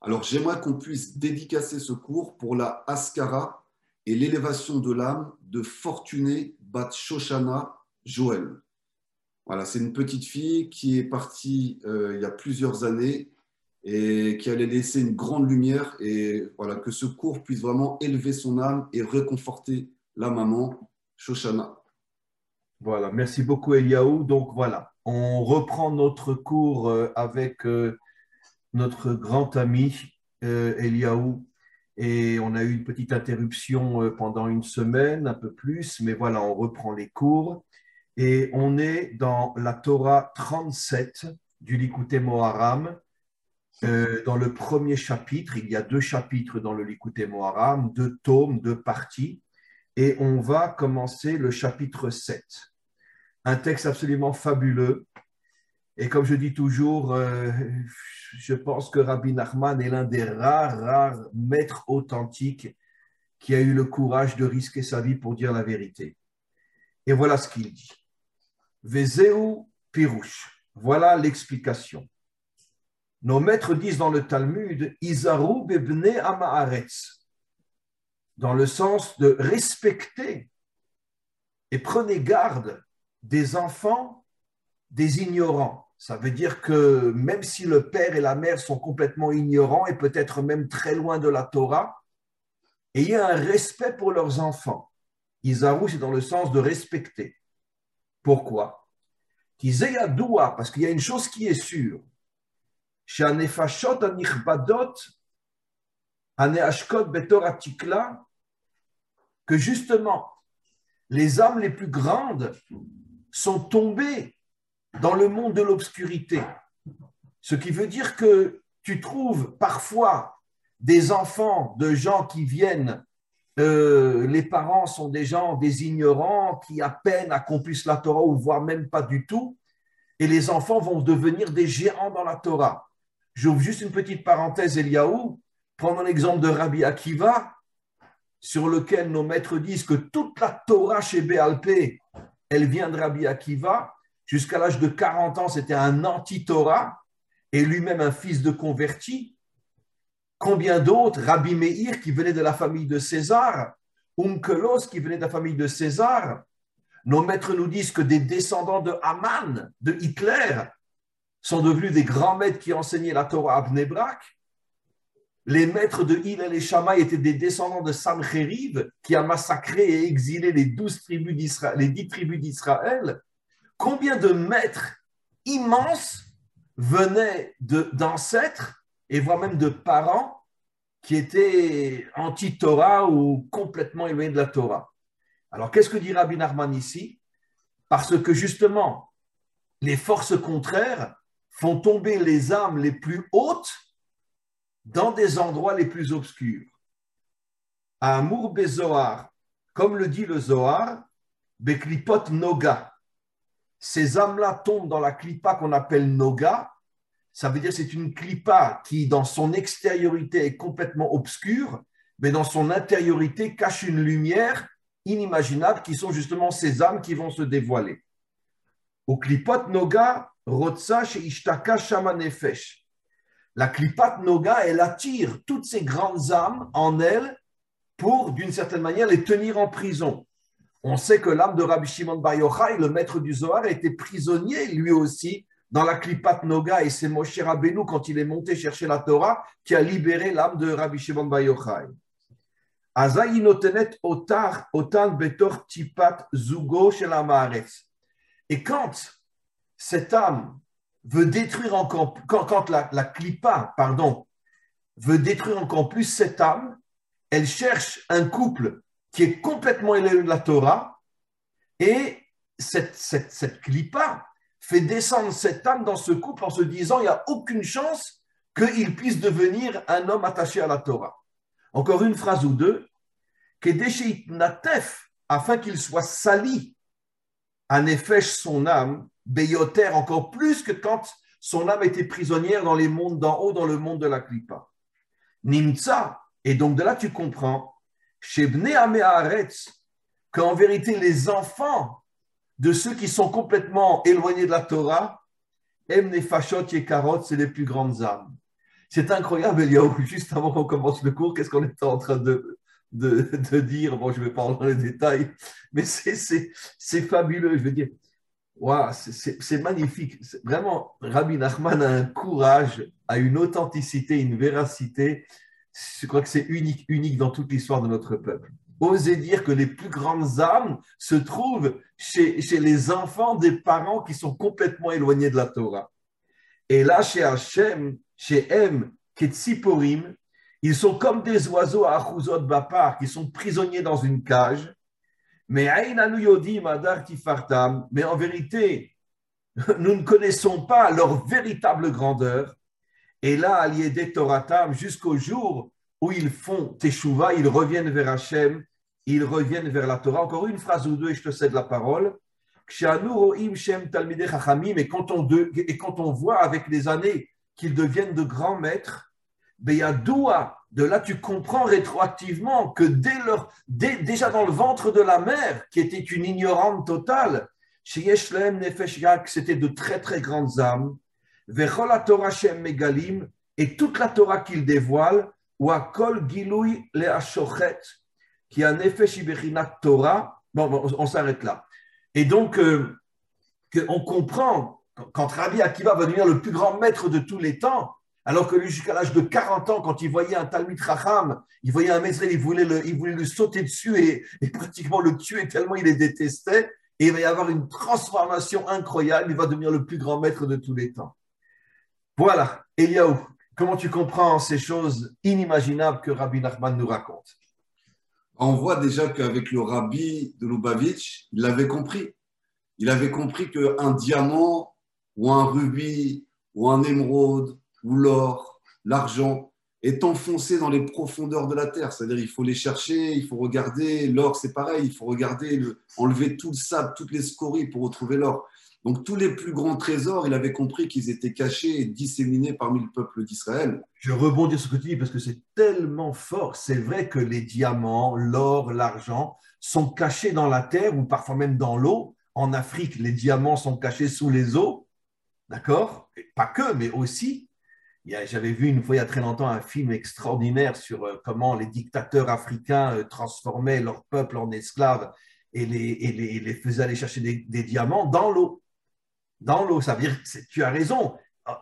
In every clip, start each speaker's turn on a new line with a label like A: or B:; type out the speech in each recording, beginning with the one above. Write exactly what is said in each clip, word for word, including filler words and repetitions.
A: Alors, j'aimerais qu'on puisse dédicacer ce cours pour la Haskara et l'élévation de l'âme de Fortuné Bat Shoshana Joël. Voilà, c'est une petite fille qui est partie euh, il y a plusieurs années et qui allait laisser une grande lumière, et voilà, que ce cours puisse vraiment élever son âme et réconforter la maman Shoshana.
B: Voilà, merci beaucoup Eliaou. Donc voilà, on reprend notre cours euh, avec euh, notre grand ami euh, Eliaou, et on a eu une petite interruption euh, pendant une semaine, un peu plus, mais voilà, on reprend les cours et on est dans la Torah trente-sept du Likutei Moharam. Euh, dans le premier chapitre, il y a deux chapitres dans le Likutei Moharam, deux tomes, deux parties, et on va commencer le chapitre sept. Un texte absolument fabuleux. Et comme je dis toujours, euh, je pense que Rabbi Nachman est l'un des rares, rares maîtres authentiques qui a eu le courage de risquer sa vie pour dire la vérité. Et voilà ce qu'il dit. Vezeu Pirouche. Voilà l'explication. Nos maîtres disent dans le Talmud, Izaru bebne amaaretz, dans le sens de respecter et prenez garde des enfants des ignorants. Ça veut dire que même si le père et la mère sont complètement ignorants et peut-être même très loin de la Torah, ayez un respect pour leurs enfants. Izaru, c'est dans le sens de respecter. Pourquoi? Parce qu'il y a une chose qui est sûre. Que justement, les âmes les plus grandes sont tombées dans le monde de l'obscurité. Ce qui veut dire que tu trouves parfois des enfants de gens qui viennent, euh, les parents sont des gens, des ignorants, qui à peine accomplissent la Torah ou voire même pas du tout, et les enfants vont devenir des géants dans la Torah. J'ouvre juste une petite parenthèse, Eliaou, prenons l'exemple de Rabbi Akiva, sur lequel nos maîtres disent que toute la Torah chez Béal Pé, elle vient de Rabbi Akiva. Jusqu'à l'âge de quarante ans, c'était un anti-Torah et lui-même un fils de converti. Combien d'autres? Rabbi Meir, qui venait de la famille de César, Onkelos, qui venait de la famille de César. Nos maîtres nous disent que des descendants de Haman, de Hitler, sont devenus des grands maîtres qui enseignaient la Torah à Bnei Brak. Les maîtres de Hillel et Shammai étaient des descendants de Sancheriv, qui a massacré et exilé les douze tribus d'Israël, les dix tribus d'Israël. Combien de maîtres immenses venaient de, d'ancêtres et voire même de parents qui étaient anti-Torah ou complètement éloignés de la Torah. Alors, qu'est-ce que dit Rabbi Nachman ici? Parce que justement, les forces contraires font tomber les âmes les plus hautes dans des endroits les plus obscurs. À Amour Bezohar, comme le dit le Zohar, Beklipot Noga. Ces âmes-là tombent dans la clipa qu'on appelle Noga. Ça veut dire que c'est une clipa qui, dans son extériorité, est complètement obscure, mais dans son intériorité cache une lumière inimaginable qui sont justement ces âmes qui vont se dévoiler. Au klipot Noga, Rotsa chez Ishtaka Shama Nefesh. La klipat Noga, elle attire toutes ces grandes âmes en elle pour, d'une certaine manière, les tenir en prison. On sait que l'âme de Rabbi Shimon Bar Yochai, le maître du Zohar, était prisonnier lui aussi dans la klipat Noga, et c'est Moshe Rabbeinu, quand il est monté chercher la Torah, qui a libéré l'âme de Rabbi Shimon Bar Yochai. Azayi notenet otar otan betor tipat zugo shel haaretz. Et quand cette âme veut détruire encore, quand, quand la, la klipa, pardon, veut détruire encore plus cette âme, elle cherche un couple qui est complètement éloigné de la Torah, et cette, cette, cette klipa fait descendre cette âme dans ce couple en se disant il n'y a aucune chance qu'il puisse devenir un homme attaché à la Torah. Encore une phrase ou deux, Kedeshit natef, afin qu'il soit sali, à nefesh son âme, beyoter, encore plus que quand son âme était prisonnière dans les mondes d'en haut, dans le monde de la klipa. Nimtza, et donc de là tu comprends, chez Bnei Haaretz, qu'en vérité les enfants de ceux qui sont complètement éloignés de la Torah, Em Nefashot Yekarot, c'est les plus grandes âmes. c'est incroyable, Eliaou. Juste avant qu'on commence le cours, qu'est-ce qu'on était en train de, de, de dire? Bon, je ne vais pas rentrer dans les détails, mais c'est, c'est, c'est fabuleux. Je veux dire, wow, c'est, c'est, c'est magnifique. C'est vraiment, Rabbi Nachman a un courage, a une authenticité, une véracité. Je crois que c'est unique, unique dans toute l'histoire de notre peuple. Oser dire que les plus grandes âmes se trouvent chez, chez les enfants des parents qui sont complètement éloignés de la Torah. Et là, chez Hachem, chez M, Ketsiporim, ils sont comme des oiseaux à Achuzot Bapar, qui sont prisonniers dans une cage. Mais Aïnanu Yodim Adar Tifartam, mais en vérité, nous ne connaissons pas leur véritable grandeur. Et là, Aliédé Toratam, jusqu'au jour où ils font Teshuvah, ils reviennent vers Hachem, ils reviennent vers la Torah. Encore une phrase ou deux et je te cède la parole. Et quand on, de, et quand on voit avec les années qu'ils deviennent de grands maîtres, Beyadoua, de là tu comprends rétroactivement que dès leur, dès, déjà dans le ventre de la mère, qui était une ignorante totale, chez Yeshlem Nefesh Yak, c'était de très très grandes âmes, Vechol Torah Shem Megalim, et toute la Torah qu'il dévoile, ou à Kol Gilouy Le Ashochet, qui a Nefesh Iberinat Torah. Bon, bon, on s'arrête là. Et donc, euh, on comprend, quand Rabbi Akiva va devenir le plus grand maître de tous les temps, alors que lui, jusqu'à l'âge de quarante ans, quand il voyait un Talmid Chacham, il voyait un Mezrel, il voulait, le, il voulait lui sauter dessus et, et pratiquement le tuer tellement il les détestait. Et il va y avoir une transformation incroyable, il va devenir le plus grand maître de tous les temps. Voilà, Eliaou, comment tu comprends ces choses inimaginables que Rabbi Nachman nous raconte?
A: On voit déjà qu'avec le rabbi de Lubavitch, il l'avait compris. Il avait compris qu'un diamant ou un rubis ou un émeraude ou l'or, l'argent est enfoncé dans les profondeurs de la terre. C'est-à-dire qu'il faut les chercher, il faut regarder. L'or, c'est pareil, il faut regarder, le, enlever tout le sable, toutes les scories pour retrouver l'or. Donc tous les plus grands trésors, il avait compris qu'ils étaient cachés et disséminés parmi le peuple d'Israël.
B: Je rebondis sur ce que tu dis parce que c'est tellement fort. C'est vrai que les diamants, l'or, l'argent sont cachés dans la terre ou parfois même dans l'eau. En Afrique, les diamants sont cachés sous les eaux. D'accord? Pas que, mais aussi. J'avais vu une fois il y a très longtemps un film extraordinaire sur comment les dictateurs africains transformaient leur peuple en esclaves et les, et les, et les faisaient aller chercher des, des diamants dans l'eau. Dans l'eau, ça veut dire, tu as raison,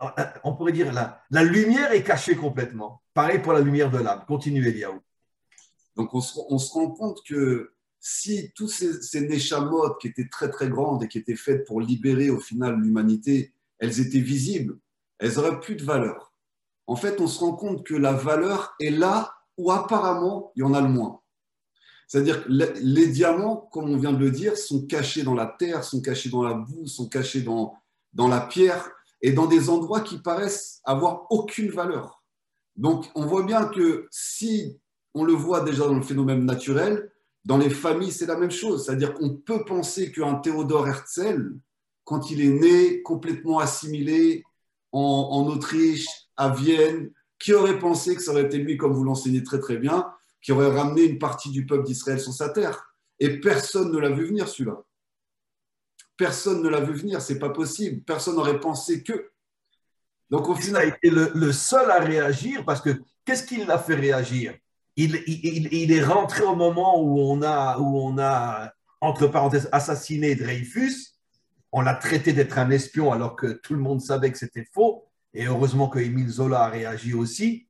B: on pourrait dire la, la lumière est cachée complètement. Pareil pour la lumière de l'âme. Continue, Eliaou.
A: Donc on se, on se rend compte que si tous ces, ces neshamot qui étaient très très grandes et qui étaient faites pour libérer au final l'humanité, elles étaient visibles, elles n'auraient plus de valeur. En fait, on se rend compte que la valeur est là où apparemment il y en a le moins. C'est-à-dire que les diamants, comme on vient de le dire, sont cachés dans la terre, sont cachés dans la boue, sont cachés dans, dans la pierre et dans des endroits qui paraissent avoir aucune valeur. Donc, on voit bien que si on le voit déjà dans le phénomène naturel, dans les familles, c'est la même chose. C'est-à-dire qu'on peut penser qu'un Théodore Herzl, quand il est né, complètement assimilé en, en Autriche, à Vienne, qui aurait pensé que ça aurait été lui, comme vous l'enseignez très très bien, qui aurait ramené une partie du peuple d'Israël sur sa terre. Et personne ne l'a vu venir, celui-là. Personne ne l'a vu venir, c'est pas possible. Personne n'aurait pensé que. Donc au final,
B: il a été le, le seul à réagir parce que qu'est-ce qui l'a fait réagir? il, il, il est rentré au moment où on a, où on a entre parenthèses, assassiné Dreyfus. On l'a traité d'être un espion alors que tout le monde savait que c'était faux. Et heureusement que Émile Zola a réagi aussi.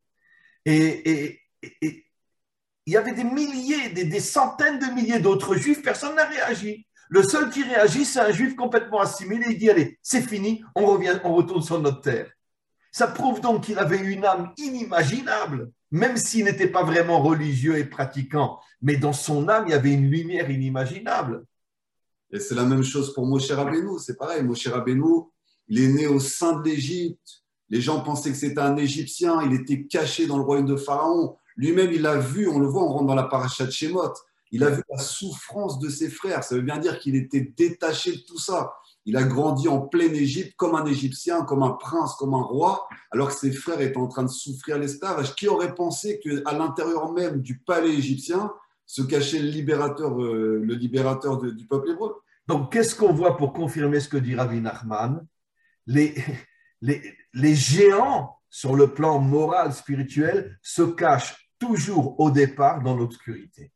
B: Et, et, et il y avait des milliers, des, des centaines de milliers d'autres juifs, personne n'a réagi. Le seul qui réagit, c'est un juif complètement assimilé. Il dit, allez, c'est fini, on revient, on retourne sur notre terre. Ça prouve donc qu'il avait une âme inimaginable, même s'il n'était pas vraiment religieux et pratiquant. Mais dans son âme, il y avait une lumière inimaginable.
A: Et c'est la même chose pour Moshe Rabbeinu, c'est pareil. Moshe Rabbeinu, il est né au sein de l'Égypte. Les gens pensaient que c'était un Égyptien, il était caché dans le royaume de Pharaon. Lui-même, il a vu, on le voit, on rentre dans la paracha de Shemot, il a vu la souffrance de ses frères. Ça veut bien dire qu'il était détaché de tout ça. Il a grandi en pleine Égypte comme un Égyptien, comme un prince, comme un roi, alors que ses frères étaient en train de souffrir l'esclavage. Qui aurait pensé qu'à l'intérieur même du palais égyptien se cachait le libérateur, euh, le libérateur de, du peuple hébreu?
B: Donc, qu'est-ce qu'on voit pour confirmer ce que dit Rabbi Nachman? Les, les, les géants sur le plan moral, spirituel, se cache toujours au départ dans l'obscurité.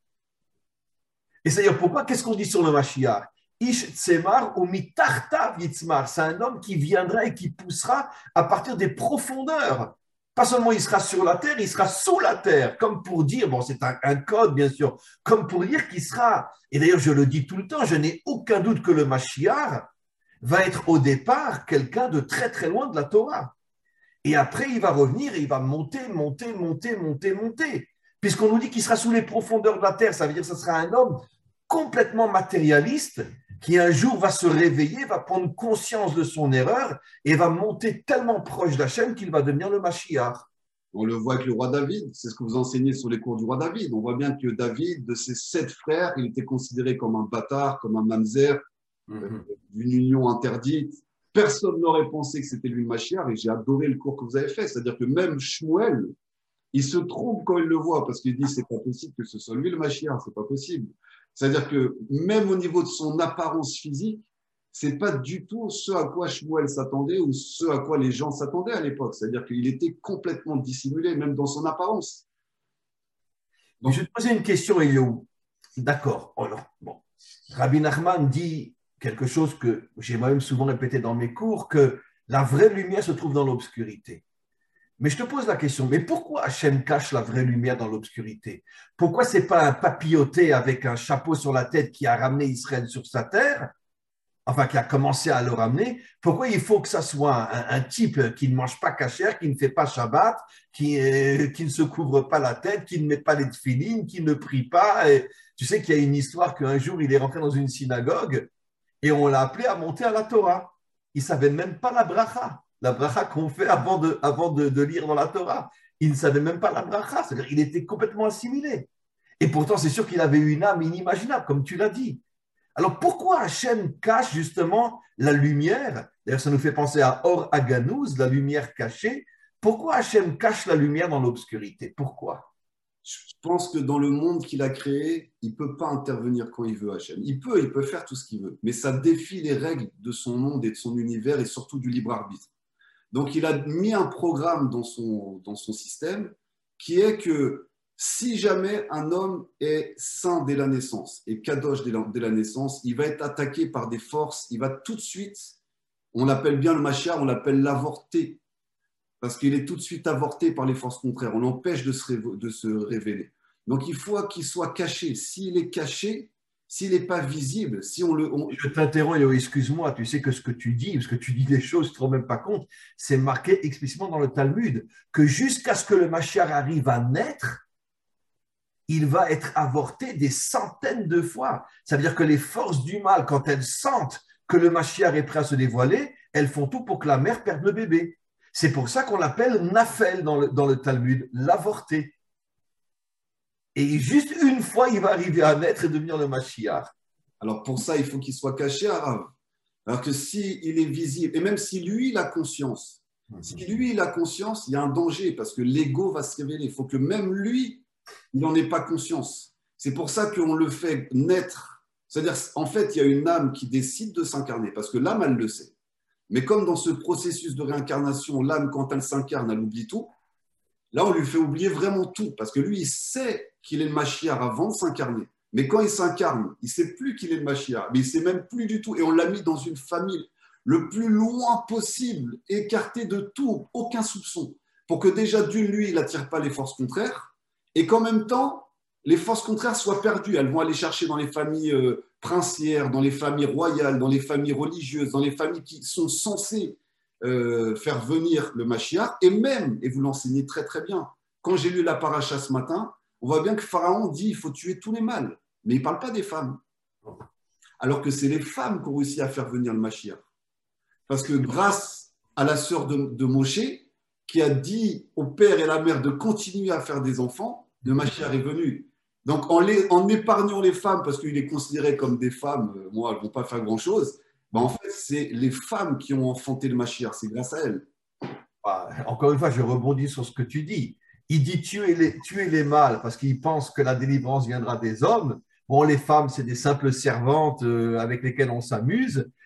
B: Et c'est d'ailleurs pourquoi, qu'est-ce qu'on dit sur le Mashiach? Ish tsemar ou mitartav yitzmar. C'est un homme qui viendra et qui poussera à partir des profondeurs. Pas seulement il sera sur la terre, il sera sous la terre, comme pour dire, bon, c'est un, un code bien sûr, comme pour dire qu'il sera, et d'ailleurs je le dis tout le temps, je n'ai aucun doute que le Mashiach va être au départ quelqu'un de très très loin de la Torah. Et après il va revenir et il va monter, monter, monter, monter, monter. Puisqu'on nous dit qu'il sera sous les profondeurs de la terre, ça veut dire que ce sera un homme complètement matérialiste qui un jour va se réveiller, va prendre conscience de son erreur et va monter tellement proche d'Hachem qu'il va devenir le Mashiach.
A: On le voit avec le roi David, c'est ce que vous enseignez sur les cours du roi David. On voit bien que David, de ses sept frères, il était considéré comme un bâtard, comme un mamzer, mm-hmm. euh, d'une union interdite. Personne n'aurait pensé que c'était lui le Mashiach et j'ai adoré le cours que vous avez fait. C'est-à-dire que même Shmuel, il se trompe quand il le voit parce qu'il dit c'est pas possible que ce soit lui le Mashiach, c'est pas possible. C'est-à-dire que même au niveau de son apparence physique, c'est pas du tout ce à quoi Shmuel s'attendait ou ce à quoi les gens s'attendaient à l'époque. C'est-à-dire qu'il était complètement dissimulé, même dans son apparence.
B: Donc, je vais te poser une question, Eliou. D'accord. Alors, bon. Rabbi Nachman dit quelque chose que j'ai moi-même souvent répété dans mes cours, que la vraie lumière se trouve dans l'obscurité. Mais je te pose la question, mais pourquoi Hachem cache la vraie lumière dans l'obscurité? Pourquoi ce n'est pas un papilloté avec un chapeau sur la tête qui a ramené Israël sur sa terre, enfin qui a commencé à le ramener? Pourquoi il faut que ça soit un, un type qui ne mange pas kasher, qui ne fait pas Shabbat, qui, euh, qui ne se couvre pas la tête, qui ne met pas les tefilines, qui ne prie pas? Et tu sais qu'il y a une histoire qu'un jour il est rentré dans une synagogue et on l'a appelé à monter à la Torah. Il ne savait même pas la bracha. La bracha qu'on fait avant, de, avant de, de lire dans la Torah. Il ne savait même pas la bracha, c'est-à-dire qu'il était complètement assimilé. Et pourtant, c'est sûr qu'il avait une âme inimaginable, comme tu l'as dit. Alors, pourquoi Hachem cache justement la lumière? D'ailleurs, ça nous fait penser à Or Aganouz, la lumière cachée. Pourquoi Hachem cache la lumière dans l'obscurité? Pourquoi?
A: Je pense que dans le monde qu'il a créé, il ne peut pas intervenir quand il veut, Hachem. Il peut, il peut faire tout ce qu'il veut, mais ça défie les règles de son monde et de son univers et surtout du libre arbitre. Donc, il a mis un programme dans son, dans son système qui est que si jamais un homme est saint dès la naissance et kadosh dès la, dès la naissance, il va être attaqué par des forces, il va tout de suite, on l'appelle bien le Mashiach, on l'appelle l'avorté, parce qu'il est tout de suite avorté par les forces contraires, on l'empêche de se, de se révéler. Donc, il faut qu'il soit caché. S'il est caché, s'il n'est pas visible, si on le... On...
B: Je t'interromps, excuse-moi, tu sais que ce que tu dis, parce que tu dis des choses, tu ne te rends même pas compte, c'est marqué explicitement dans le Talmud, que jusqu'à ce que le Mashiach arrive à naître, il va être avorté des centaines de fois. Ça veut dire que les forces du mal, quand elles sentent que le Mashiach est prêt à se dévoiler, elles font tout pour que la mère perde le bébé. C'est pour ça qu'on l'appelle Nafel dans le, dans le Talmud, l'avorté. Et juste une fois, il va arriver à naître et devenir le Mashiach.
A: Alors pour ça, il faut qu'il soit caché, Arav. Alors que s'il est visible, et même si lui, il a conscience, mm-hmm. si lui, il a conscience, il y a un danger parce que l'ego va se révéler. Il faut que même lui, il n'en ait pas conscience. C'est pour ça qu'on le fait naître. C'est-à-dire, en fait, il y a une âme qui décide de s'incarner parce que l'âme, elle le sait. Mais comme dans ce processus de réincarnation, l'âme, quand elle s'incarne, elle oublie tout. Là, on lui fait oublier vraiment tout parce que lui, il sait qu'il est le Mashiach avant de s'incarner. Mais quand il s'incarne, il ne sait plus qu'il est le Mashiach, mais il ne sait même plus du tout. Et on l'a mis dans une famille le plus loin possible, écarté de tout, aucun soupçon, pour que déjà d'une, lui, il n'attire pas les forces contraires et qu'en même temps, les forces contraires soient perdues. Elles vont aller chercher dans les familles euh, princières, dans les familles royales, dans les familles religieuses, dans les familles qui sont censées euh, faire venir le Mashiach. Et même, et vous l'enseignez très très bien, quand j'ai lu la paracha ce matin, on voit bien que Pharaon dit qu'il faut tuer tous les mâles, mais il ne parle pas des femmes. Alors que c'est les femmes qui ont réussi à faire venir le Mashiach. Parce que grâce à la sœur de, de Moshe, qui a dit au père et la mère de continuer à faire des enfants, le Mashiach est venu. Donc en, les, en épargnant les femmes, parce qu'il est considéré comme des femmes, euh, moi, elles ne vont pas faire grand-chose, ben, en fait, c'est les femmes qui ont enfanté le Mashiach, c'est grâce à elles.
B: Encore une fois, je rebondis sur ce que tu dis. Il dit tuer les, tuer les mâles parce qu'il pense que la délivrance viendra des hommes. Bon, les femmes, c'est des simples servantes euh, avec lesquelles on s'amuse.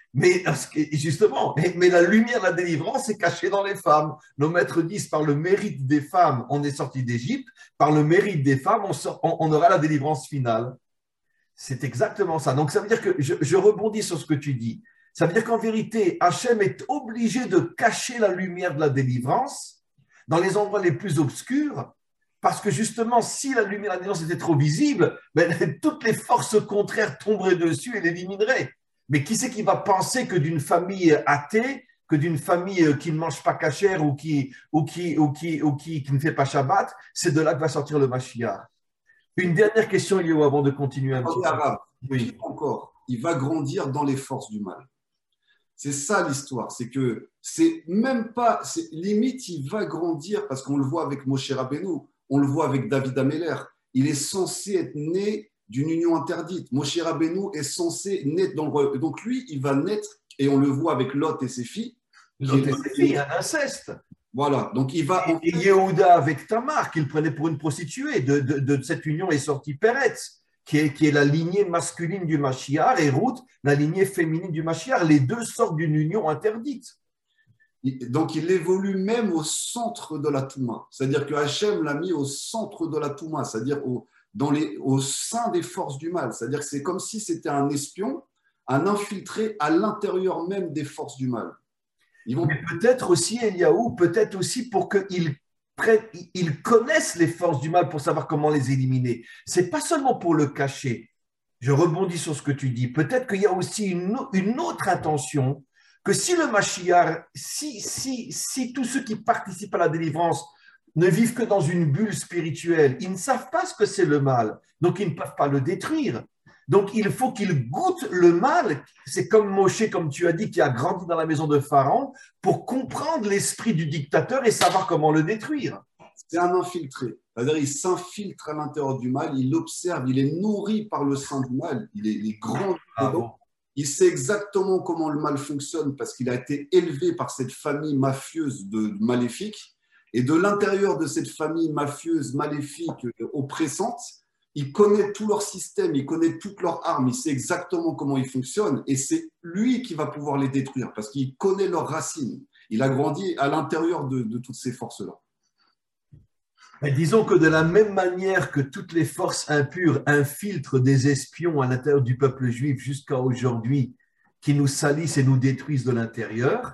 B: Mais justement, mais la lumière de la délivrance est cachée dans les femmes. Nos maîtres disent, par le mérite des femmes, on est sorti d'Égypte, par le mérite des femmes, on, sort, on, on aura la délivrance finale. C'est exactement ça. Donc ça veut dire que, je, je rebondis sur ce que tu dis, ça veut dire qu'en vérité, Hachem est obligé de cacher la lumière de la délivrance dans les endroits les plus obscurs, parce que justement, si la lumière de la délivrance était trop visible, ben, toutes les forces contraires tomberaient dessus et l'élimineraient. Mais qui c'est qui va penser que d'une famille athée, que d'une famille qui ne mange pas cachère ou qui, ou qui, ou qui, ou qui, qui ne fait pas Shabbat, c'est de là que va sortir le Mashiach. Une dernière question, Eliyahu, avant de continuer un petit
A: peu. Oui. Encore, il va grandir dans les forces du mal. C'est ça l'histoire, c'est que c'est même pas, c'est, limite il va grandir parce qu'on le voit avec Moshe Rabbeinu, on le voit avec David Ameller, il est censé être né d'une union interdite. Moshe Rabbeinu est censé naître dans le... Donc lui, il va naître, et on le voit avec Lot et ses filles.
B: Lot et ses filles, un inceste.
A: Voilà, donc il va...
B: Et, et Yehuda avec Tamar, qu'il prenait pour une prostituée, de, de, de cette union est sorti Peretz, qui est, qui est la lignée masculine du Mashiach, et Ruth, la lignée féminine du Mashiach. Les deux sortent d'une union interdite.
A: Donc, il évolue même au centre de la Touma. C'est-à-dire que Hachem l'a mis au centre de la Touma, c'est-à-dire au, dans les, au sein des forces du mal. C'est-à-dire que c'est comme si c'était un espion, un infiltré à l'intérieur même des forces du mal.
B: Ils vont... Mais peut-être aussi, Eliyahu, peut-être aussi pour qu'ils ils connaissent les forces du mal pour savoir comment les éliminer. Ce n'est pas seulement pour le cacher. Je rebondis sur ce que tu dis. Peut-être qu'il y a aussi une, une autre intention, que si le Mashiach, si, si, si tous ceux qui participent à la délivrance ne vivent que dans une bulle spirituelle, ils ne savent pas ce que c'est le mal, donc ils ne peuvent pas le détruire. Donc il faut qu'ils goûtent le mal. C'est comme Moshe, comme tu as dit, qui a grandi dans la maison de Pharaon, pour comprendre l'esprit du dictateur et savoir comment le détruire.
A: C'est un infiltré. C'est-à-dire il s'infiltre à l'intérieur du mal, il l'observe, il est nourri par le sein du mal, il est, il est grand. Ah bon. Il sait exactement comment le mal fonctionne parce qu'il a été élevé par cette famille mafieuse de, de maléfique. Et de l'intérieur de cette famille mafieuse, maléfique, oppressante, il connaît tout leur système, il connaît toutes leurs armes, il sait exactement comment ils fonctionnent. Et c'est lui qui va pouvoir les détruire parce qu'il connaît leurs racines. Il a grandi à l'intérieur de, de toutes ces forces-là.
B: Mais disons que de la même manière que toutes les forces impures infiltrent des espions à l'intérieur du peuple juif jusqu'à aujourd'hui, qui nous salissent et nous détruisent de l'intérieur,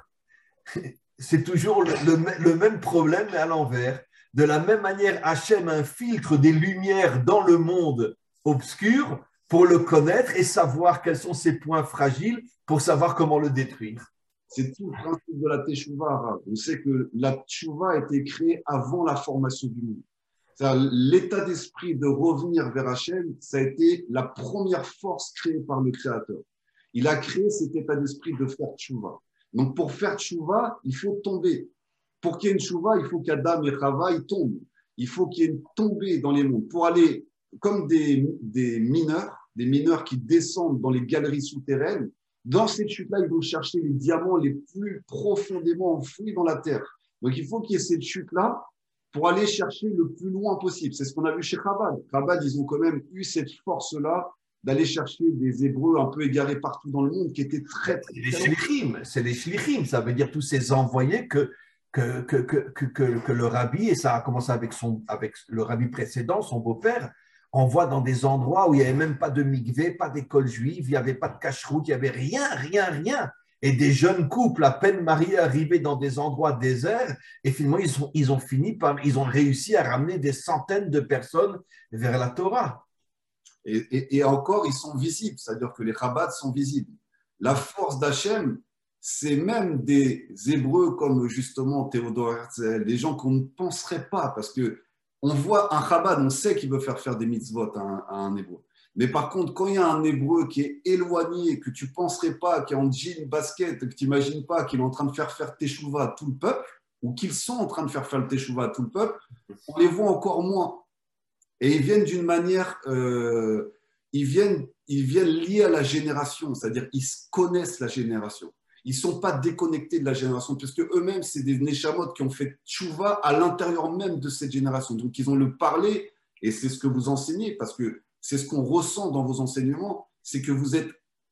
B: c'est toujours le, le, le même problème, mais à l'envers. De la même manière, Hachem infiltre des lumières dans le monde obscur pour le connaître et savoir quels sont ses points fragiles pour savoir comment le détruire.
A: C'est tout le principe de la Teshuvah arabe. On sait que la Teshuvah a été créée avant la formation du monde. L'état d'esprit de revenir vers Hachem, ça a été la première force créée par le Créateur. Il a créé cet état d'esprit de faire Teshuvah. Donc, pour faire Teshuvah, il faut tomber. Pour qu'il y ait une Teshuvah, il faut qu'Adam et Chava ils tombent. Il faut qu'il y ait une tombée dans les mondes. Pour aller comme des, des mineurs, des mineurs qui descendent dans les galeries souterraines, dans cette chute-là, ils vont chercher les diamants les plus profondément enfouis dans la terre. Donc, il faut qu'il y ait cette chute-là pour aller chercher le plus loin possible. C'est ce qu'on a vu chez Chabad. Chabad, ils ont quand même eu cette force-là d'aller chercher des Hébreux un peu égarés partout dans le monde qui étaient très, très...
B: Les shlichim, c'est les shlichim, ça veut dire tous ces envoyés que, que, que, que, que, que le rabbi, et ça a commencé avec, son, avec le rabbi précédent, son beau-père, envoie dans des endroits où il n'y avait même pas de mikvé, pas d'école juive, il n'y avait pas de cacheroute, il n'y avait rien, rien, rien. Et des jeunes couples à peine mariés arrivaient dans des endroits déserts et finalement ils ont, ils ont fini par, ils ont réussi à ramener des centaines de personnes vers la Torah.
A: Et, et, et encore, ils sont visibles, c'est-à-dire que les Chabad sont visibles. La force d'Hachem, c'est même des Hébreux comme justement Théodore Herzl, des gens qu'on ne penserait pas, parce qu'on voit un Chabad, on sait qu'il veut faire faire des mitzvot à un, à un Hébreu. Mais par contre, quand il y a un Hébreu qui est éloigné, que tu ne penserais pas, qui est en jean, basket, que tu n'imagines pas qu'il est en train de faire faire Teshuvah à tout le peuple, ou qu'ils sont en train de faire faire le Teshuvah à tout le peuple, on les voit encore moins. Et ils viennent d'une manière, euh, ils, viennent, ils viennent liés à la génération, c'est-à-dire ils connaissent la génération. Ils ne sont pas déconnectés de la génération, puisque eux-mêmes, c'est des Neshamot qui ont fait Teshuvah à l'intérieur même de cette génération. Donc, ils ont le parler, et c'est ce que vous enseignez, parce que c'est ce qu'on ressent dans vos enseignements, c'est que vous êtes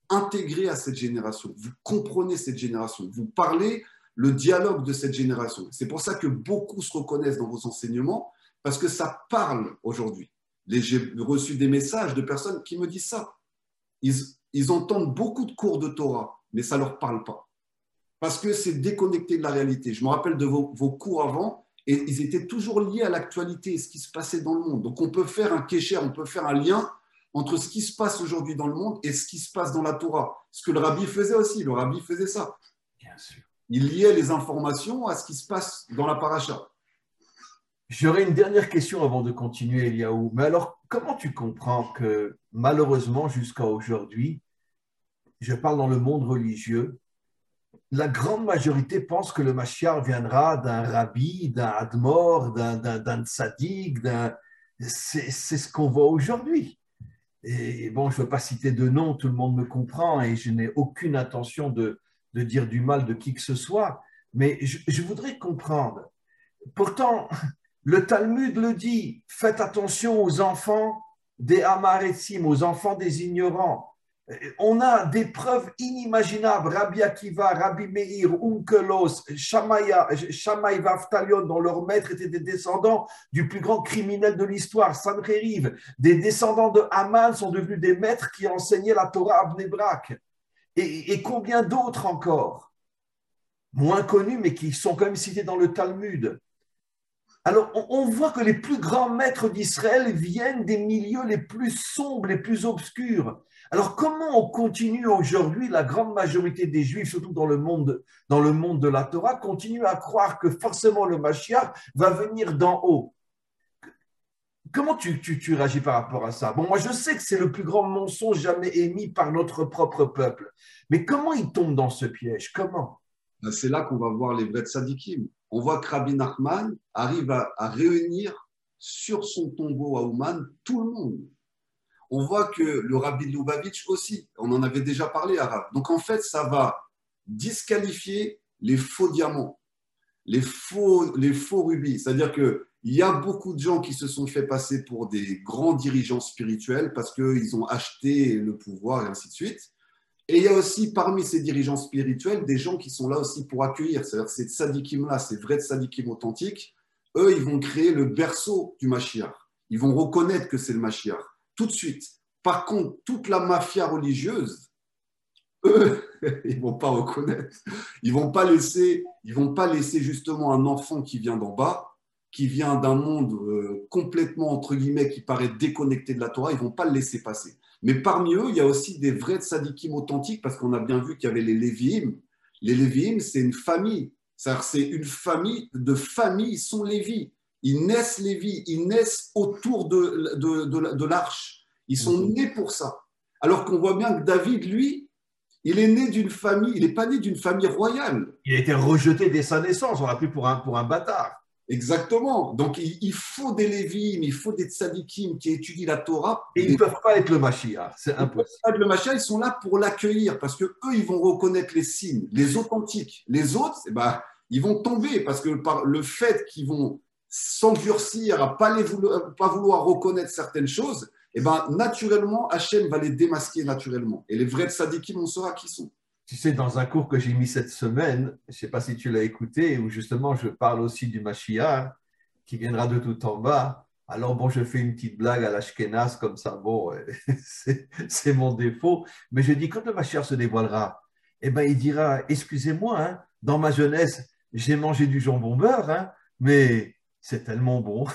A: intégrés à cette génération, vous comprenez cette génération, vous parlez le dialogue de cette génération. C'est pour ça que beaucoup se reconnaissent dans vos enseignements, parce que ça parle aujourd'hui. J'ai reçu des messages de personnes qui me disent ça. Ils, ils entendent beaucoup de cours de Torah, mais ça ne leur parle pas. Parce que c'est déconnecté de la réalité. Je me rappelle de vos, vos cours avant, et ils étaient toujours liés à l'actualité, ce qui se passait dans le monde. Donc on peut faire un kécher, on peut faire un lien entre ce qui se passe aujourd'hui dans le monde et ce qui se passe dans la Torah. Ce que le rabbi faisait aussi, le rabbi faisait ça.
B: Bien sûr.
A: Il liait les informations à ce qui se passe dans la paracha.
B: J'aurais une dernière question avant de continuer, Eliaou. Mais alors, comment tu comprends que malheureusement, jusqu'à aujourd'hui, je parle dans le monde religieux, la grande majorité pense que le Mashiach viendra d'un rabbi, d'un admor, d'un, d'un, d'un tzaddik, d'un... C'est, c'est ce qu'on voit aujourd'hui. Et bon, je ne veux pas citer de nom, tout le monde me comprend et je n'ai aucune intention de, de dire du mal de qui que ce soit, mais je, je voudrais comprendre. Pourtant, le Talmud le dit, faites attention aux enfants des Amaretsim, aux enfants des ignorants. On a des preuves inimaginables. Rabbi Akiva, Rabbi Meir, Onkelos, Shammai Vaftalion, dont leurs maîtres étaient des descendants du plus grand criminel de l'histoire, Sancheriv. Des descendants de Haman sont devenus des maîtres qui enseignaient la Torah à Bnei Brak. Et, et combien d'autres encore, moins connus, mais qui sont quand même cités dans le Talmud. Alors, on voit que les plus grands maîtres d'Israël viennent des milieux les plus sombres, les plus obscurs. Alors, comment on continue aujourd'hui, la grande majorité des Juifs, surtout dans le monde, dans le monde de la Torah, continue à croire que forcément le Mashiach va venir d'en haut? Comment tu, tu, tu réagis par rapport à ça? Bon, moi, je sais que c'est le plus grand mensonge jamais émis par notre propre peuple. Mais comment ils tombent dans ce piège? Comment?
A: C'est là qu'on va voir les vrais tzadikim. On voit que Rabbi Nachman arrive à, à réunir sur son tombeau à Ouman tout le monde. On voit que le Rabbi Lubavitch aussi, on en avait déjà parlé arabe. Donc en fait, ça va disqualifier les faux diamants, les faux, les faux rubis. C'est-à-dire qu'il y a beaucoup de gens qui se sont fait passer pour des grands dirigeants spirituels parce qu'ils ont acheté le pouvoir et ainsi de suite. Et il y a aussi parmi ces dirigeants spirituels des gens qui sont là aussi pour accueillir. C'est-à-dire ces tzadikim-là, ces vrais tzadikim authentiques, eux, ils vont créer le berceau du Mashiach. Ils vont reconnaître que c'est le Mashiach, tout de suite. Par contre, toute la mafia religieuse, eux, ils ne vont pas reconnaître. Ils ne vont pas laisser, ils vont pas laisser justement un enfant qui vient d'en bas, qui vient d'un monde euh, complètement, entre guillemets, qui paraît déconnecté de la Torah, ils ne vont pas le laisser passer. Mais parmi eux, il y a aussi des vrais tzadikim authentiques, parce qu'on a bien vu qu'il y avait les Lévi'im. Les Lévi'im, c'est une famille. C'est-à-dire, c'est une famille de familles, ils sont Lévi. Ils naissent Lévi, ils naissent autour de, de, de, de l'arche. Ils sont mmh. nés pour ça. Alors qu'on voit bien que David, lui, il est né d'une famille, il n'est pas né d'une famille royale.
B: Il a été rejeté dès sa naissance, on l'a pris pour un, pour un bâtard.
A: Exactement. Donc, il faut des Lévi'im, il faut des tzadikim qui étudient la Torah.
B: Et ils ne peuvent pas être le Mashiach, c'est impossible.
A: Ils le Mashiach, ils sont là pour l'accueillir parce qu'eux, ils vont reconnaître les signes, les authentiques. Les autres, eh ben, ils vont tomber parce que par le fait qu'ils vont s'endurcir à ne pas, vouloir, pas vouloir reconnaître certaines choses, eh ben, naturellement, Hachem va les démasquer naturellement. Et les vrais tzadikim, on saura qui sont.
B: Tu sais, dans un cours que j'ai mis cette semaine, je ne sais pas si tu l'as écouté, où justement je parle aussi du Mashiach qui viendra de tout en bas. Alors bon, je fais une petite blague à l'Ashkenaz comme ça, bon, c'est, c'est mon défaut. Mais je dis, quand le Mashiach se dévoilera, eh ben, il dira, excusez-moi, hein, dans ma jeunesse, j'ai mangé du jambon beurre, hein, mais c'est tellement bon.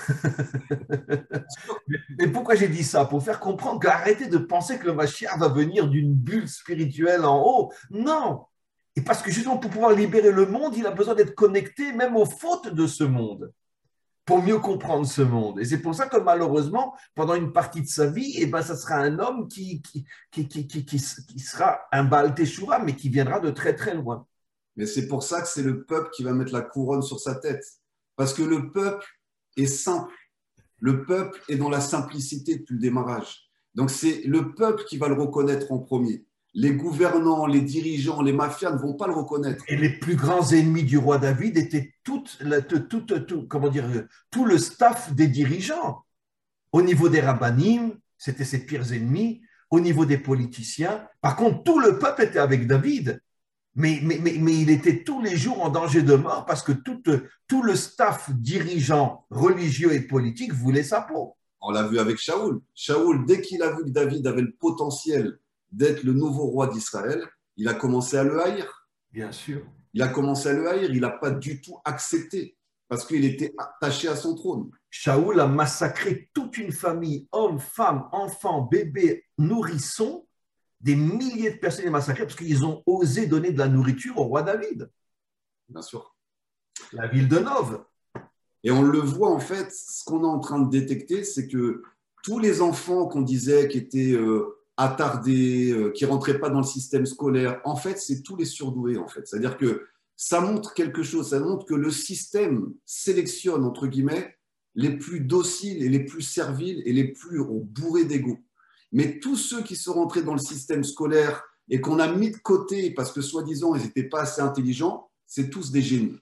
B: Mais pourquoi j'ai dit ça? Pour faire comprendre qu'arrêtez de penser que le Mashiach va venir d'une bulle spirituelle en haut. Non. Et parce que justement, pour pouvoir libérer le monde, il a besoin d'être connecté même aux fautes de ce monde, pour mieux comprendre ce monde. Et c'est pour ça que malheureusement, pendant une partie de sa vie, eh ben, ça sera un homme qui, qui, qui, qui, qui, qui, qui sera un Baal Teshuvah, mais qui viendra de très très loin.
A: Mais c'est pour ça que c'est le peuple qui va mettre la couronne sur sa tête. Parce que le peuple est simple. Le peuple est dans la simplicité depuis le démarrage. Donc, c'est le peuple qui va le reconnaître en premier. Les gouvernants, les dirigeants, les mafias ne vont pas le reconnaître.
B: Et les plus grands ennemis du roi David étaient tout, tout, tout, comment dire, tout le staff des dirigeants. Au niveau des rabbanim, c'était ses pires ennemis. au niveau des politiciens. Par contre, tout le peuple était avec David, mais, mais, mais, mais il était tous les jours en danger de mort parce que tout, tout le staff dirigeant religieux et politique voulait sa peau.
A: On l'a vu avec Shaoul. Shaoul, dès qu'il a vu que David avait le potentiel d'être le nouveau roi d'Israël, il a commencé à le haïr.
B: Bien sûr.
A: Il a commencé à le haïr, il n'a pas du tout accepté parce qu'il était attaché à son trône.
B: Shaoul a massacré toute une famille, hommes, femmes, enfants, bébés, nourrissons. Des milliers de personnes sont massacrées parce qu'ils ont osé donner de la nourriture au roi David.
A: Bien sûr.
B: La ville de Nov.
A: Et on le voit en fait, ce qu'on est en train de détecter, c'est que tous les enfants qu'on disait qui étaient euh, attardés, euh, qui ne rentraient pas dans le système scolaire, en fait, c'est tous les surdoués en fait. C'est-à-dire que ça montre quelque chose, ça montre que le système sélectionne, entre guillemets, les plus dociles et les plus serviles et les plus bourrés d'ego. Mais tous ceux qui sont rentrés dans le système scolaire et qu'on a mis de côté parce que soi-disant ils n'étaient pas assez intelligents, c'est tous des génies.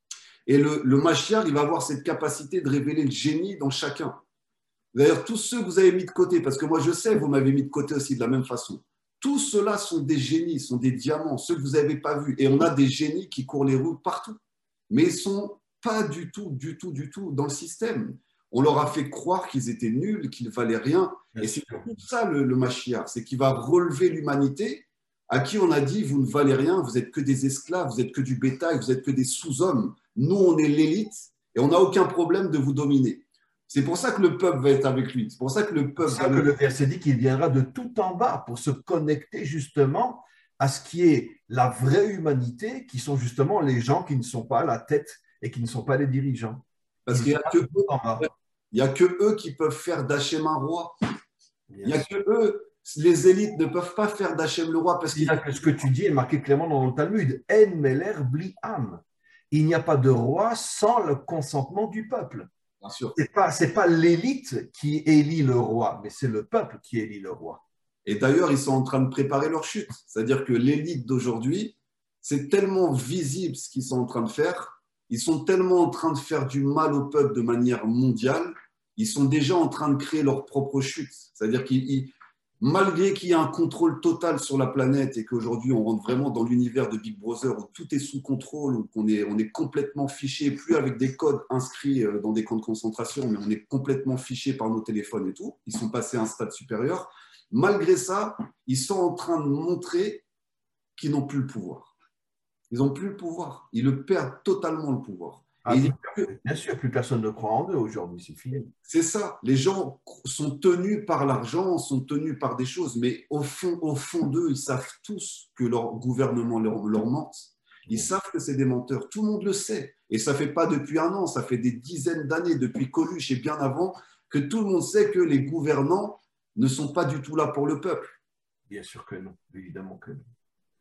A: Et le, le Mashiach, il va avoir cette capacité de révéler le génie dans chacun. D'ailleurs, tous ceux que vous avez mis de côté, parce que moi je sais, vous m'avez mis de côté aussi de la même façon, tous ceux-là sont des génies, sont des diamants, ceux que vous n'avez pas vus. Et on a des génies qui courent les rues partout. Mais ils ne sont pas du tout, du tout, du tout dans le système. On leur a fait croire qu'ils étaient nuls, qu'ils ne valaient rien. Et c'est tout ça le, le Mashiach, c'est qu'il va relever l'humanité à qui on a dit, vous ne valez rien, vous n'êtes que des esclaves, vous n'êtes que du bétail, vous n'êtes que des sous-hommes. Nous, on est l'élite et on n'a aucun problème de vous dominer. C'est pour ça que le peuple va être avec lui. C'est pour ça que le peuple
B: C'est ça
A: va
B: que
A: le...
B: le verset dit qu'il viendra de tout en bas pour se connecter justement à ce qui est la vraie humanité, qui sont justement les gens qui ne sont pas à la tête et qui ne sont pas les dirigeants.
A: Parce qu'il n'y a que eux,
B: en bas.
A: il y a que eux qui peuvent faire d'Hachem un roi. Il n'y a que eux, les élites ne peuvent pas faire d'Hachem le roi. Parce qu'il
B: que ce que tu dis est marqué clairement dans le Talmud. En meler bli am. Il n'y a pas de roi sans le consentement du peuple.
A: Bien sûr.
B: Ce n'est pas, c'est pas l'élite qui élit le roi, mais c'est le peuple qui élit le roi.
A: Et d'ailleurs, ils sont en train de préparer leur chute. C'est-à-dire que l'élite d'aujourd'hui, c'est tellement visible ce qu'ils sont en train de faire. Ils sont tellement en train de faire du mal au peuple de manière mondiale. Ils sont déjà en train de créer leur propre chute. C'est-à-dire qu'ils, malgré qu'il y ait un contrôle total sur la planète et qu'aujourd'hui on rentre vraiment dans l'univers de Big Brother où tout est sous contrôle, où on est, on est complètement fiché, plus avec des codes inscrits dans des camps de concentration, mais on est complètement fiché par nos téléphones et tout. Ils sont passés à un stade supérieur. Malgré ça, ils sont en train de montrer qu'ils n'ont plus le pouvoir. Ils n'ont plus le pouvoir. Ils le perdent totalement le pouvoir.
B: Ah,
A: Et
B: bien sûr, plus personne ne croit en eux aujourd'hui, c'est fini.
A: C'est ça. Les gens sont tenus par l'argent, sont tenus par des choses, mais au fond, au fond d'eux, ils savent tous que leur gouvernement leur, leur mente. Ils savent que c'est des menteurs. Tout le monde le sait. Et ça ne fait pas depuis un an, ça fait des dizaines d'années, depuis Coluche et bien avant, que tout le monde sait que les gouvernants ne sont pas du tout là pour le peuple.
B: Bien sûr que non, évidemment que non.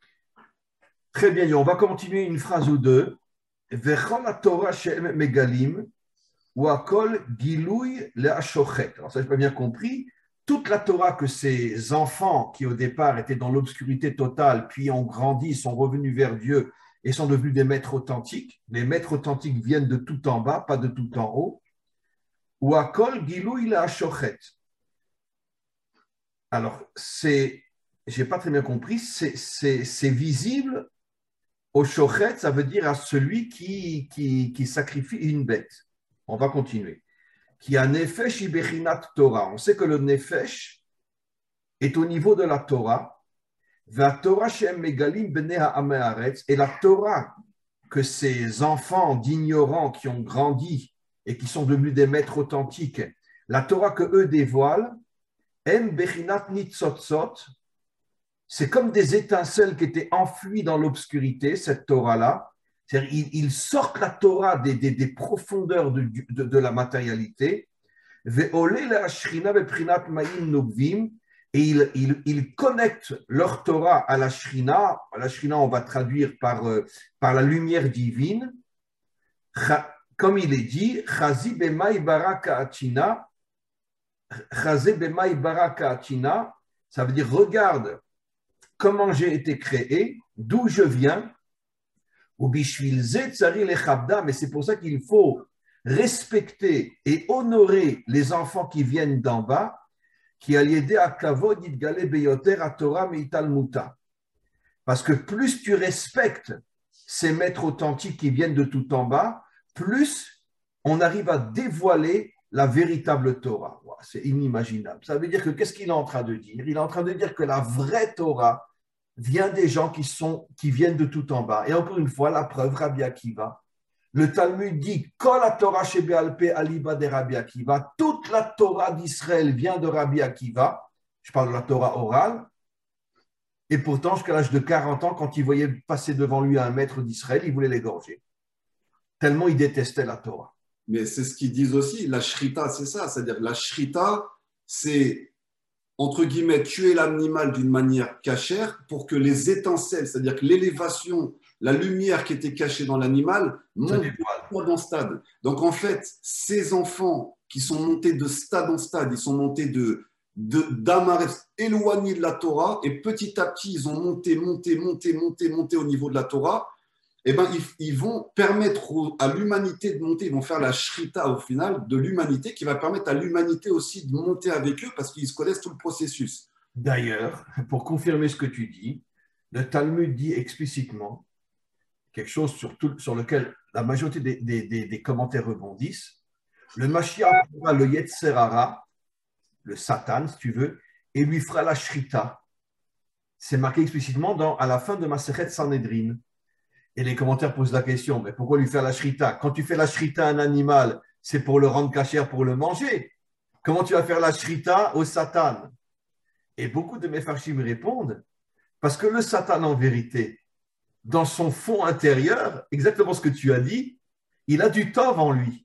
B: Très bien, on va continuer une phrase ou deux. Vechol Torah she'em megalim ou akol gilouy le'ashochet. Alors ça, je n'ai pas bien compris. Toute la Torah que ces enfants qui au départ étaient dans l'obscurité totale, puis ont grandi, sont revenus vers Dieu et sont devenus des maîtres authentiques. Les maîtres authentiques viennent de tout en bas, pas de tout en haut. Ou akol gilouy le'ashochet. Alors, c'est, je n'ai pas très bien compris, c'est, c'est, c'est visible au shochet, ça veut dire à celui qui, qui, qui sacrifie une bête. On va continuer. Qui a nefesh ibechinat Torah. On sait que le nefesh est au niveau de la Torah. Va Torah shem megalim bnei ha'amei haaretz. Et la Torah que ces enfants d'ignorants qui ont grandi et qui sont devenus des maîtres authentiques, la Torah que eux dévoilent, em bechinat nitzotzot. C'est comme des étincelles qui étaient enfouies dans l'obscurité, cette Torah-là. C'est-à-dire, ils, ils sortent la Torah des, des, des profondeurs de, de, de la matérialité. Et ils, ils, ils connectent leur Torah à la Shrina. La Shrina, on va traduire par, par la lumière divine. Comme il est dit, Chazi bemai baraka atina. Chazi bemai baraka atina. Ça veut dire, regarde comment j'ai été créé, d'où je viens, mais c'est pour ça qu'il faut respecter et honorer les enfants qui viennent d'en bas, qui a lié à kavod itgale beyoter à Torah meitalmuta. Parce que plus tu respectes ces maîtres authentiques qui viennent de tout en bas, plus on arrive à dévoiler la véritable Torah. C'est inimaginable. Ça veut dire que qu'est-ce qu'il est en train de dire? Il est en train de dire que la vraie Torah vient des gens qui, sont, qui viennent de tout en bas. Et encore une fois, la preuve, Rabbi Akiva. Le Talmud dit Kol la Torah shebe'alpe aliba de Rabbi Akiva. Toute la Torah d'Israël vient de Rabbi Akiva. Je parle de la Torah orale. Et pourtant, jusqu'à l'âge de quarante ans, quand il voyait passer devant lui un maître d'Israël, il voulait l'égorger. Tellement il détestait la Torah.
A: Mais c'est ce qu'ils disent aussi, la shrita, c'est ça. C'est-à-dire la shrita, c'est, entre guillemets, tuer l'animal d'une manière cachère pour que les étincelles, c'est-à-dire que l'élévation, la lumière qui était cachée dans l'animal, monte dans stade. Donc en fait, ces enfants qui sont montés de stade en stade, ils sont montés de d'Amaref éloignés de la Torah, et petit à petit, ils ont monté, monté, monté, monté, monté au niveau de la Torah. Eh ben, ils, ils vont permettre à l'humanité de monter, ils vont faire la shrita au final de l'humanité, qui va permettre à l'humanité aussi de monter avec eux parce qu'ils se connaissent tout le processus.
B: D'ailleurs, pour confirmer ce que tu dis, le Talmud dit explicitement quelque chose sur, tout, sur lequel la majorité des, des, des, des commentaires rebondissent. Le Mashiach prendra le Yetzer Hara, le Satan, si tu veux, et lui fera la shrita. C'est marqué explicitement dans, à la fin de Masechet Sanhedrin. Et les commentaires posent la question, mais pourquoi lui faire la shrita? Quand tu fais la shrita à un animal, c'est pour le rendre cachère, pour le manger. Comment tu vas faire la shrita au Satan? Et beaucoup de Mefarshim répondent, parce que le Satan, en vérité, dans son fond intérieur, exactement ce que tu as dit, il a du tov en lui.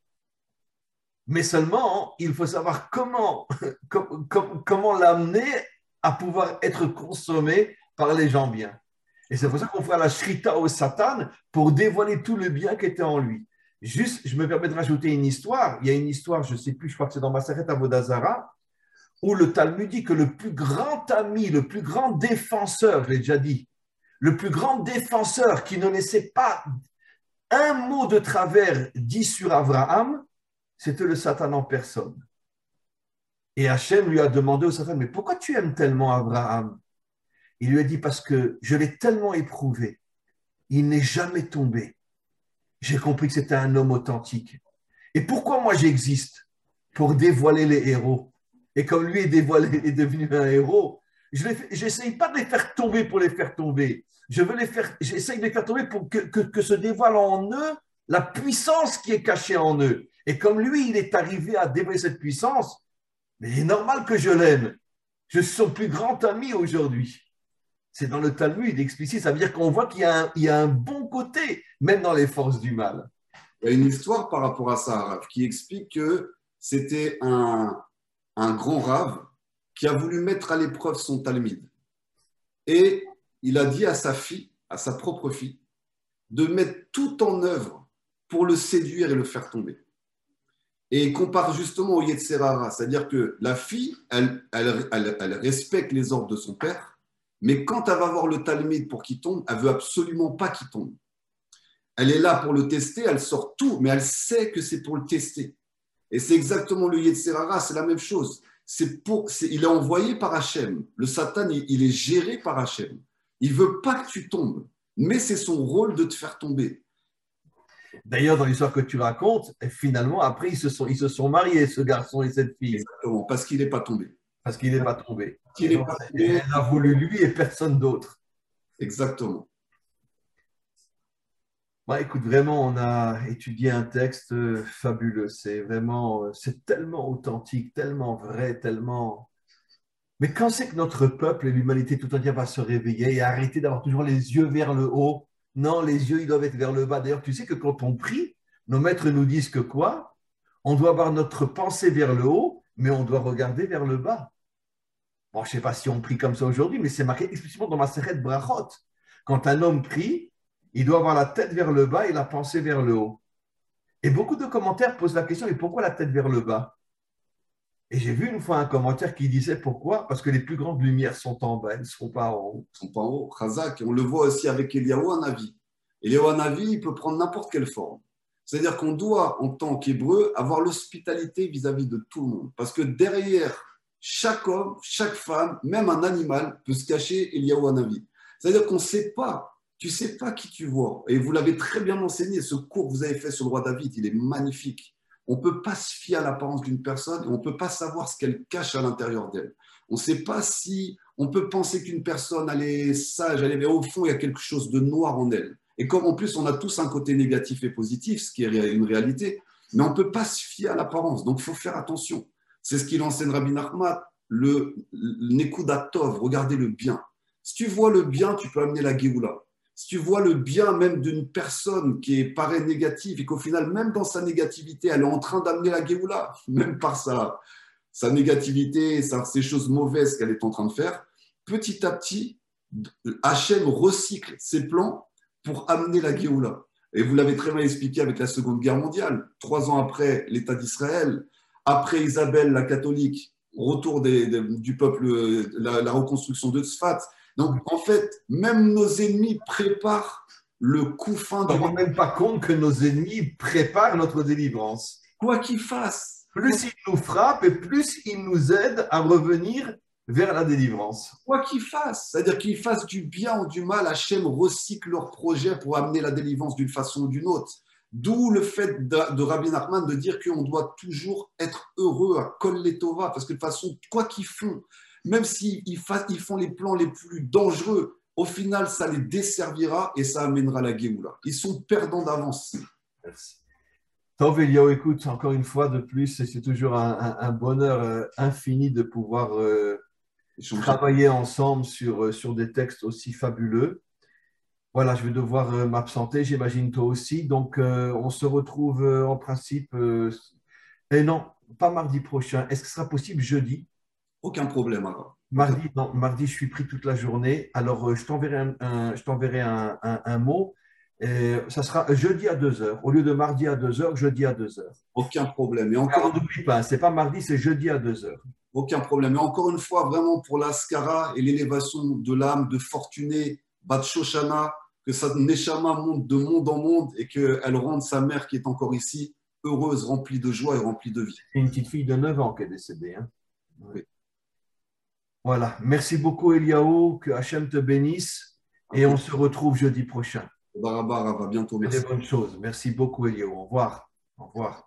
B: Mais seulement, il faut savoir comment, comment, comment l'amener à pouvoir être consommé par les gens bien. Et c'est pour ça qu'on fera la shrita au Satan pour dévoiler tout le bien qui était en lui. Juste, je me permets de rajouter une histoire. Il y a une histoire, je ne sais plus, je crois que c'est dans Masechet Avodah Zarah, où le Talmud dit que le plus grand ami, le plus grand défenseur, je l'ai déjà dit, le plus grand défenseur qui ne laissait pas un mot de travers dit sur Abraham, c'était le Satan en personne. Et Hachem lui a demandé au Satan, mais pourquoi tu aimes tellement Abraham? Il lui a dit, parce que je l'ai tellement éprouvé, il n'est jamais tombé. J'ai compris que c'était un homme authentique. Et pourquoi moi j'existe? Pour dévoiler les héros. Et comme lui est, dévoilé, est devenu un héros, je n'essaye pas de les faire tomber pour les faire tomber. Je veux les faire, j'essaye de les faire tomber pour que, que, que se dévoile en eux la puissance qui est cachée en eux. Et comme lui, il est arrivé à dévoiler cette puissance, mais il est normal que je l'aime. Je suis son plus grand ami aujourd'hui. C'est dans le Talmud explicite, ça veut dire qu'on voit qu'il y a, un, il y a un bon côté, même dans les forces du mal.
A: Il y a une histoire par rapport à ça, Rav, qui explique que c'était un, un grand Rav qui a voulu mettre à l'épreuve son Talmud. Et il a dit à sa fille, à sa propre fille, de mettre tout en œuvre pour le séduire et le faire tomber. Et il compare justement au Yetzer Hara, c'est-à-dire que la fille, elle, elle, elle, elle respecte les ordres de son père, mais quand elle va voir le Talmud pour qu'il tombe, elle ne veut absolument pas qu'il tombe. Elle est là pour le tester, elle sort tout, mais elle sait que c'est pour le tester. Et c'est exactement le Yetzer Hara, c'est la même chose. C'est pour, c'est, il est envoyé par Hachem. Le Satan, il, il est géré par Hachem. Il ne veut pas que tu tombes, mais c'est son rôle de te faire tomber.
B: D'ailleurs, dans l'histoire que tu racontes, finalement, après, ils se sont, ils se sont mariés, ce garçon et cette fille.
A: Exactement, parce qu'il n'est pas tombé.
B: Parce qu'il n'est pas tombé.
A: Il est pas tombé.
B: Elle a voulu lui et personne d'autre.
A: Exactement.
B: Bah, écoute, vraiment, on a étudié un texte fabuleux. C'est vraiment, c'est tellement authentique, tellement vrai, tellement. Mais quand c'est que notre peuple et l'humanité tout entière va se réveiller et arrêter d'avoir toujours les yeux vers le haut? Non, les yeux, ils doivent être vers le bas. D'ailleurs, tu sais que quand on prie, nos maîtres nous disent que quoi? On doit avoir notre pensée vers le haut, mais on doit regarder vers le bas. Bon, je ne sais pas si on prie comme ça aujourd'hui, mais c'est marqué explicitement dans Masechet Brachot. Quand un homme prie, il doit avoir la tête vers le bas et la pensée vers le haut. Et beaucoup de commentaires posent la question, mais pourquoi la tête vers le bas? Et j'ai vu une fois un commentaire qui disait pourquoi? Parce que les plus grandes lumières sont en bas, elles ne sont pas en haut.
A: Ils ne sont pas en haut. Chazak, on le voit aussi avec Eliyahu Hanavi. Eliyahu Hanavi, il peut prendre n'importe quelle forme. C'est-à-dire qu'on doit, en tant qu'hébreu, avoir l'hospitalité vis-à-vis de tout le monde. Parce que derrière chaque homme, chaque femme, même un animal peut se cacher Eliyahu Hanavi. C'est-à-dire qu'on ne sait pas, tu ne sais pas qui tu vois. Et vous l'avez très bien enseigné, ce cours que vous avez fait sur le roi David, il est magnifique. On ne peut pas se fier à l'apparence d'une personne et on ne peut pas savoir ce qu'elle cache à l'intérieur d'elle. On ne sait pas si on peut penser qu'une personne, elle est sage, elle est, mais au fond, il y a quelque chose de noir en elle. Et comme en plus, on a tous un côté négatif et positif, ce qui est une réalité, mais on ne peut pas se fier à l'apparence. Donc, il faut faire attention. C'est ce qu'il enseigne Rabbi Nachman, le, le Nekudat Tov, regardez le bien. Si tu vois le bien, tu peux amener la Géoula. Si tu vois le bien même d'une personne qui est, paraît négative et qu'au final, même dans sa négativité, elle est en train d'amener la Géoula, même par sa, sa négativité, sa, ces choses mauvaises qu'elle est en train de faire, petit à petit, Hachem recycle ses plans pour amener la Géoula. Et vous l'avez très bien expliqué avec la Seconde Guerre mondiale. Trois ans après l'État d'Israël, après Isabelle la catholique, retour des, des, du peuple, la, la reconstruction de Tzfat. Donc, en fait, même nos ennemis préparent le coup fin du...
B: On ne se rend même pas compte que nos ennemis préparent notre délivrance.
A: Quoi qu'ils fassent.
B: Plus ils nous frappent et plus ils nous aident à revenir vers la délivrance.
A: Quoi qu'ils fassent. C'est-à-dire qu'ils fassent du bien ou du mal, Hachem recycle leur projet pour amener la délivrance d'une façon ou d'une autre. D'où le fait de, de Rabbi Nachman de dire qu'on doit toujours être heureux à Kol Letova, parce que de toute façon, quoi qu'ils font, même s'ils ils font les plans les plus dangereux, au final, ça les desservira et ça amènera la Géoula. Ils sont perdants d'avance.
B: Merci. Tov Eliyahu, écoute, encore une fois de plus, c'est toujours un, un, un bonheur infini de pouvoir euh, travailler ensemble sur, sur des textes aussi fabuleux. Voilà, je vais devoir euh, m'absenter, j'imagine toi aussi. Donc, euh, on se retrouve euh, en principe, euh, et non, pas mardi prochain. Est-ce que ce sera possible jeudi?
A: Aucun problème alors.
B: Mardi, non, mardi, je suis pris toute la journée. Alors, euh, je t'enverrai un, un, je t'enverrai un, un, un mot. Et ça sera jeudi à deux heures. Au lieu de mardi à deux heures, jeudi à deux heures.
A: Aucun problème. Et encore...
B: n'oublie pas, ce n'est pas mardi, c'est jeudi à deux heures.
A: Aucun problème. Et encore une fois, vraiment pour l'Askara et l'élévation de l'âme de Fortuné, Bat Shoshana, que sa Neshama monte de monde en monde et qu'elle rende sa mère qui est encore ici heureuse, remplie de joie et remplie de vie.
B: C'est une petite fille de neuf ans qui est décédée. Hein.
A: Oui.
B: Voilà. Merci beaucoup, Eliyahu. Que Hachem te bénisse. Et on se retrouve jeudi prochain.
A: Barabar, à bientôt. Merci.
B: Des bonnes choses. Merci beaucoup, Eliyahu. Au revoir. Au revoir.